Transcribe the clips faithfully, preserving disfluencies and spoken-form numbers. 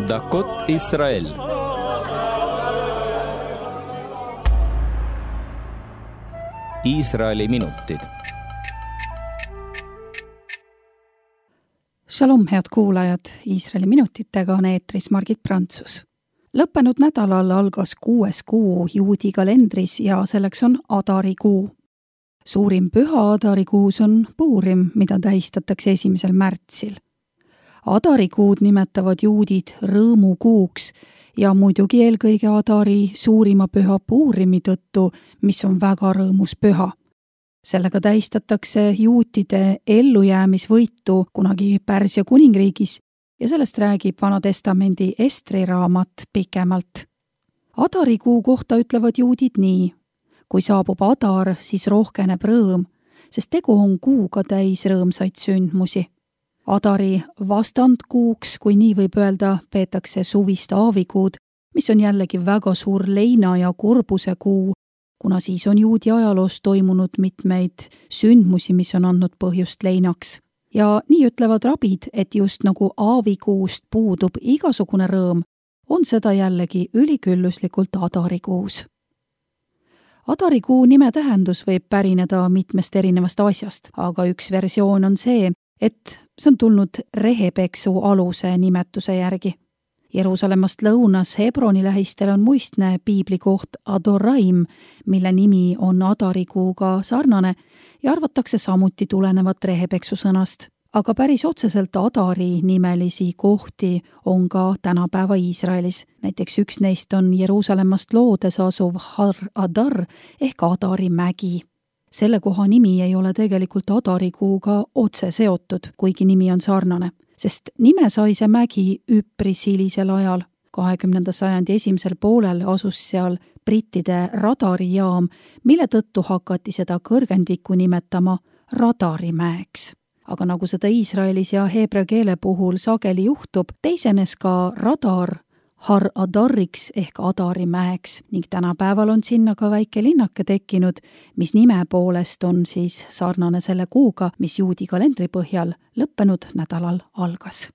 דקות ישראל. Iisraeli minutid. Shalom, head kuulajad! Iisraeli minutitega on eetris Margit Prantsus. Lõppenud nädalal algas kuues kuu juudi kalendris ja selleks on Adari kuu. Suurim püha Adari kuus on Puurim, mida tähistatakse esimesel märtsil. Adari kuud nimetavad juudid rõõmukuuks ja muidugi eelkõige Adari suurima püha Puurimi tõttu, mis on väga rõõmus püha. Sellega tähistatakse juutide ellujäämisvõitu kunagi Pärsia kuningriigis ja sellest räägib Vana Testamendi Estri raamat pikemalt. Adari kuu kohta ütlevad juudid nii: kui saabub Adar, siis rohkeneb rõõm, sest tegu on kuuga täis rõõmsaid sündmusi. Adari vastandkuuks, kui nii võib öelda, peetakse suvist aavikuud, mis on jällegi väga suur leina ja kurbuse kuu, kuna siis on juudi ajaloos toimunud mitmeid sündmusi, mis on andnud põhjust leinaks. Ja nii ütlevad rabid, et just nagu aavikuust puudub igasugune rõõm, on seda jällegi ülikülluslikult Adarikuus. Adarikuu nime tähendus võib pärineda mitmest erinevast asjast, aga üks versioon on see, et see on tulnud Rehepeksu aluse nimetuse järgi. Jeruusalemmast lõunas Hebroni lähistel on muistne piiblikoht Adoraim, mille nimi on Adarikuuga sarnane ja arvatakse samuti tulenevat Rehepeksu sõnast. Aga päris otseselt Adari nimelisi kohti on ka tänapäeva Iisraelis. Näiteks üks neist on Jeruusalemmast loodes asuv Har Adar ehk Adari mägi. Selle koha nimi ei ole tegelikult Adarikuuga otse seotud, kuigi nimi on sarnane, sest nime sai see mägi üpris hilisel ajal. kahekümnenda sajandi esimesel poolel asus seal brittide radarijaam, mille tõttu hakati seda kõrgendikku nimetama Radarimäeks. Aga nagu seda Iisraelis ja heebrea keele puhul sageli juhtub, teisenes ka radar Har Adariks ehk Adarimäeks ning tänapäeval on sinna ka väike linnake tekkinud, mis nime poolest on siis sarnane selle kuuga, mis juudi kalendri põhjal lõppenud nädalal algas.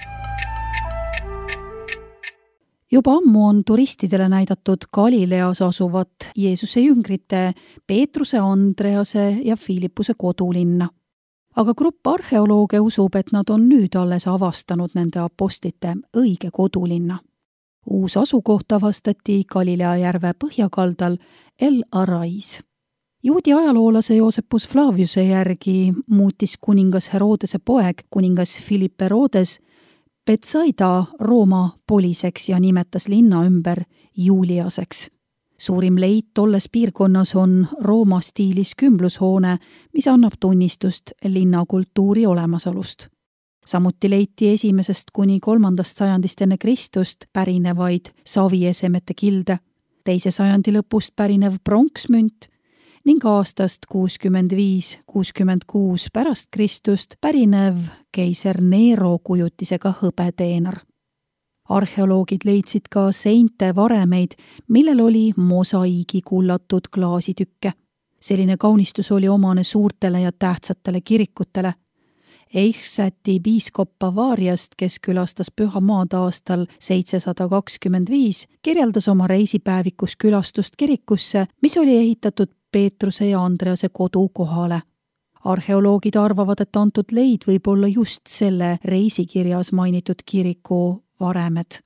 Juba ammu on turistidele näidatud Galileas asuvat Jeesuse jüngrite Peetruse, Andrease ja Philippuse kodulinna. Aga grupp arheolooge usub, et nad on nüüd alles avastanud nende apostlite õige kodulinna. Uus asukoht avastati Galilea järve põhjakaldal El Arais. Juudi ajaloolase Joosepus Flaviuse järgi muutis kuningas Herodese poeg, kuningas Philipp Herodes, Betsaida Rooma poliseks ja nimetas linna ümber Juliaseks. Suurim leit tolles piirkonnas on Rooma stiilis kümblushoone, mis annab tunnistust linnakultuuri olemasolust. Samuti leiti esimesest kuni kolmandast sajandist enne Kristust pärinevaid saviesemete kilde, teise sajandi lõpust pärinev pronksmünt ning aastast kuuskümmend viis kuuskümmend kuus pärast Kristust pärinev keiser Nero kujutisega hõbeteenar. Arheoloogid leidsid ka seinte varemeid, millel oli mosaiigi kullatud klaasitükke. Selline kaunistus oli omane suurtele ja tähtsatele kirikutele. Eichsäti piiskop Bavaariast, kes külastas Pühamaad aastal seitsesada kakskümmend viis, kirjeldas oma reisipäevikus külastust kirikusse, mis oli ehitatud Peetruse ja Andrease kodu kohale. Arheoloogid arvavad, et antud leid võib olla just selle reisikirjas mainitud kiriku varemed.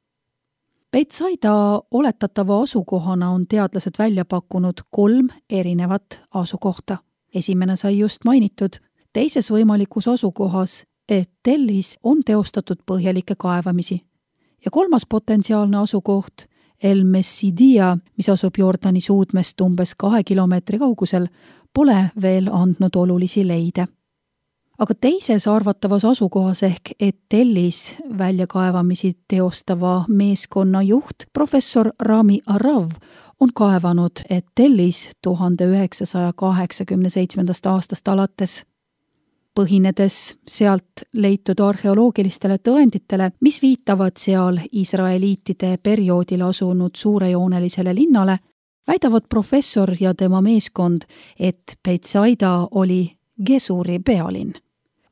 Betsaida oletatava asukohana on teadlased välja pakkunud kolm erinevat asukohta. Esimene sai just mainitud, teises võimalikus asukohas Etellis on teostatud põhjalikke kaevamisi. Ja kolmas potentsiaalne asukoht, El Messidia, mis asub Jordani suudmest umbes kahe kilomeetri kaugusel, pole veel andnud olulisi leide. Aga teises arvatavas asukohas ehk Etellis väljakaevamisi teostava meeskonna juht, professor Rami Arav, on kaevanud Etellis tuhande üheksasaja kaheksakümne seitsmendast aastast alates. Põhinedes sealt leitud arheoloogilistele tõenditele, mis viitavad seal israeliitide perioodil asunud suurejoonelisele linnale, väidavad professor ja tema meeskond, et Betsaida oli Gesuri pealinn.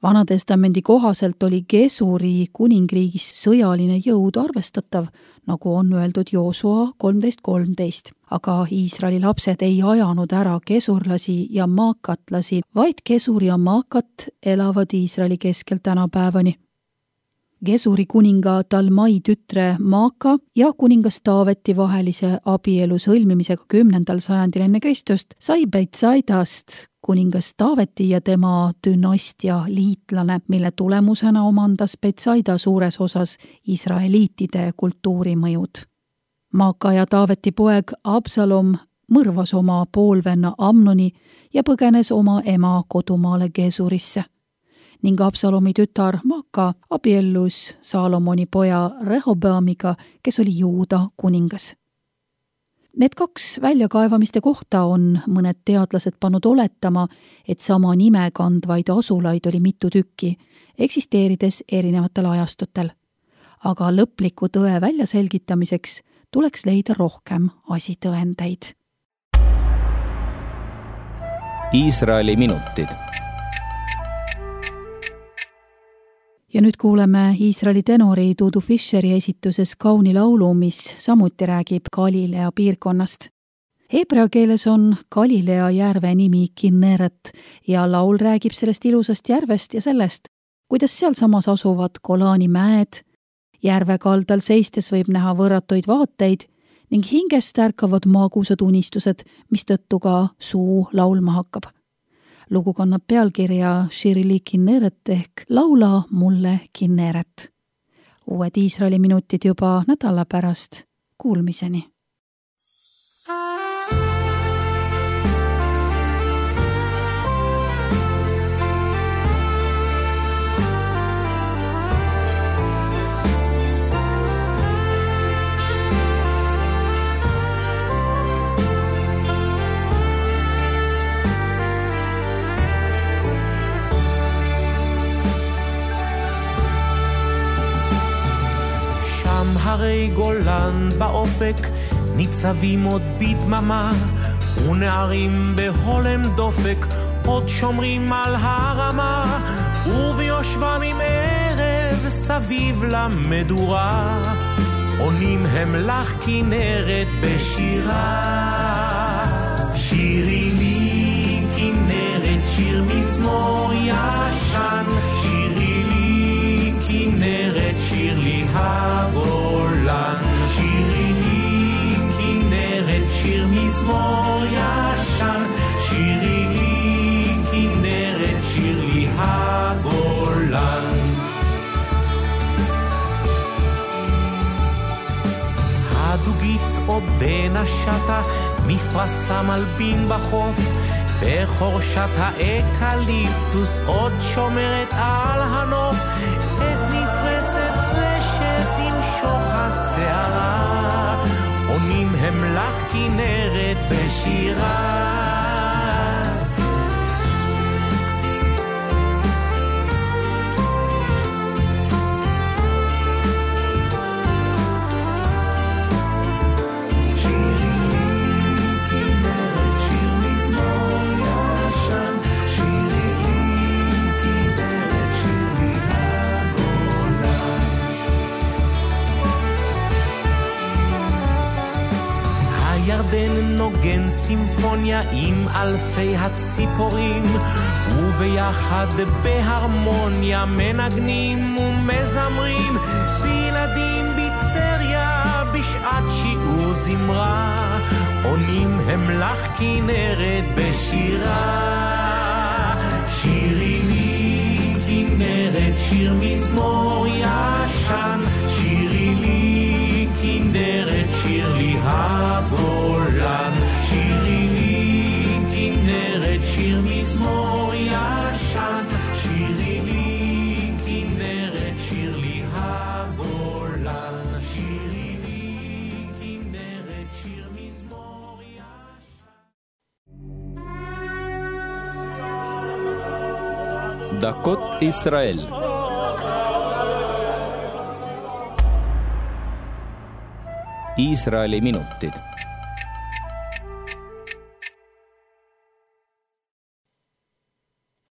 Vanatestamendi kohaselt oli Gesuri kuningriigis sõjaline jõud arvestatav, nagu on öeldud Joosua kolmteist kolmteist. Aga Iisraeli lapsed ei ajanud ära gesurlasi ja maakatlasi, vaid Gesur ja maakat elavad Iisraeli keskel tänapäevani. Gesuri kuninga Talmai tütre Maaka ja kuningas Taaveti vahelise abielu sõlmimisega kümnendal sajandil enne Kristust sai Betsaidast kuningas Taaveti ja tema dünastia liitlane, mille tulemusena omandas Betsaida suures osas israeliitide kultuurimõjud. Maaka ja Taaveti poeg Absalom mõrvas oma poolvenna Amnoni ja põgenes oma ema kodumaale Gesurisse. Ning Absalomi tütar Maaka abiellus Saalomoni poja Rehoboamiga, kes oli Juuda kuningas. Need kaks väljakaevamiste kohta on mõned teadlased pannud oletama, et sama nime kandvaid asulaid oli mitu tükki, eksisteerides erinevatel ajastutel. Aga lõpliku tõe väljaselgitamiseks tuleks leida rohkem asitõendeid. Iisraeli minutid. Ja nüüd kuuleme Iisraeli tenori Dudu Fischeri esituses kauni laulu, mis samuti räägib Galilea piirkonnast. Heebrea keeles on Galilea järve nimi Kinneret ja laul räägib sellest ilusast järvest ja sellest, kuidas seal samas asuvad Golani mäed, järve kaldal seistes võib näha võrratuid vaateid ning hingest ärkavad maagusad unistused, mis tõttu ka suu laulma hakkab. Lugu kannab pealkirja Shirili Kinneret ehk laula mulle Kinneret. Uued Iisraeli minutid juba nädala pärast. Kuulmiseni! הרי גולן באופק ניצבים עוד בדממה ונערים בהולם דופק עוד שומרים על הרמה וביושבם עם ערב סביב למדורה עונים הם לך כנרת בשירה שירי לי כנרת שיר מזמור ישן שירי לי כנרת שיר לי הגולן שירי לי כנרת שיר מזמור ישן שירי לי כנרת שיר לי הגולן הדוגית או בין השטה מפרסה מלבין בחוף בחורשת האקליפטוס עוד שומרת על הנוף את נפרסת רשת עם שוך השערה עונים הם לך כנרת בשירה ירדן נוגן סימפוניה עם אלפי הציפורים וביחד בהרמוניה מנגנים ומזמרים וילדים בטבריה בשעת שיעור זמרה עונים הם לך כנרת בשירה שירי לי כנרת שיר מזמור ישן שירי לי כנרת שיר לי הגולן שירי לי כנרת שיר מזמור ישן שירי לי כנרת שיר לי הגולן שירי לי כנרת שיר מזמור ישן דקות ישראל Iisraeli minutid.